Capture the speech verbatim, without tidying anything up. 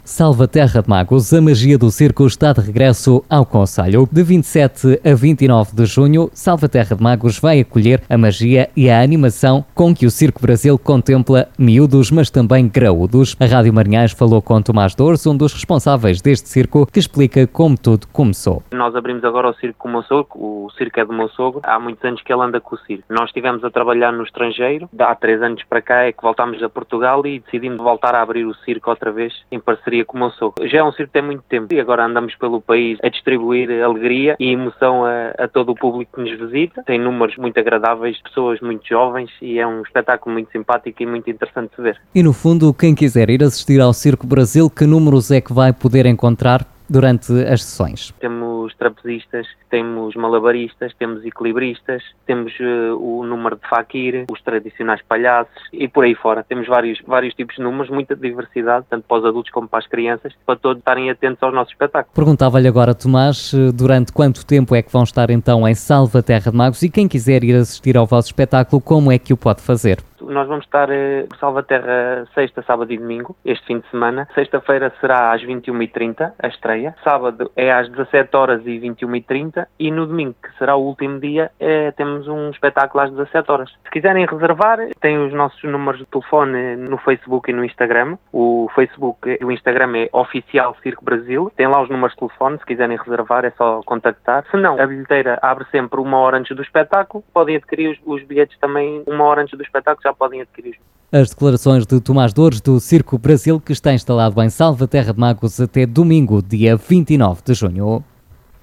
Salvaterra de Magos, a magia do circo está de regresso ao concelho. De vinte e sete a vinte e nove de junho, Salvaterra de Magos vai acolher a magia e a animação com que o Circo Brasil contempla miúdos, mas também graúdos. A Rádio Marinhães falou com Tomás Dores, um dos responsáveis deste circo, que explica como tudo começou. Nós abrimos agora o circo com o meu sogro, o circo é do meu sogro, há muitos anos que ele anda com o circo. Nós estivemos a trabalhar no estrangeiro, há três anos para cá é que voltámos a Portugal e decidimos voltar a abrir o circo outra vez em parceria com o meu sogro. Já é um circo que tem muito tempo e agora andamos pelo país a distribuir alegria e emoção a, a todo o público que nos visita. Tem números muito agradáveis, pessoas muito jovens e é um espetáculo muito simpático e muito interessante de ver. E no fundo, quem quiser ir assistir ao Circo Brasil, que números é que vai poder encontrar durante as sessões? Temos trapezistas, temos malabaristas, temos equilibristas, temos uh, o número de faquir, os tradicionais palhaços e por aí fora. Temos vários, vários tipos de números, muita diversidade, tanto para os adultos como para as crianças, para todos estarem atentos ao nosso espetáculo. Perguntava-lhe agora, Tomás, durante quanto tempo é que vão estar então em Salvaterra de Magos e quem quiser ir assistir ao vosso espetáculo, como é que o pode fazer? Nós vamos estar em Salvaterra sexta, sábado e domingo, este fim de semana. Sexta-feira será às vinte e uma e trinta, a estreia. Sábado é às dezassete horas e vinte e uma e trinta e no domingo, que será o último dia, é, temos um espetáculo às dezassete horas. Se quiserem reservar, tem os nossos números de telefone no Facebook e no Instagram. O Facebook e o Instagram é Oficial Circo Brasil. Tem lá os números de telefone, se quiserem reservar é só contactar. Se não, a bilheteira abre sempre uma hora antes do espetáculo. Podem adquirir os, os bilhetes também uma hora antes do espetáculo, já podem adquirir. As declarações de Tomás Dores do Circo Brasil, que está instalado em Salvaterra de Magos até domingo, dia vinte e nove de junho.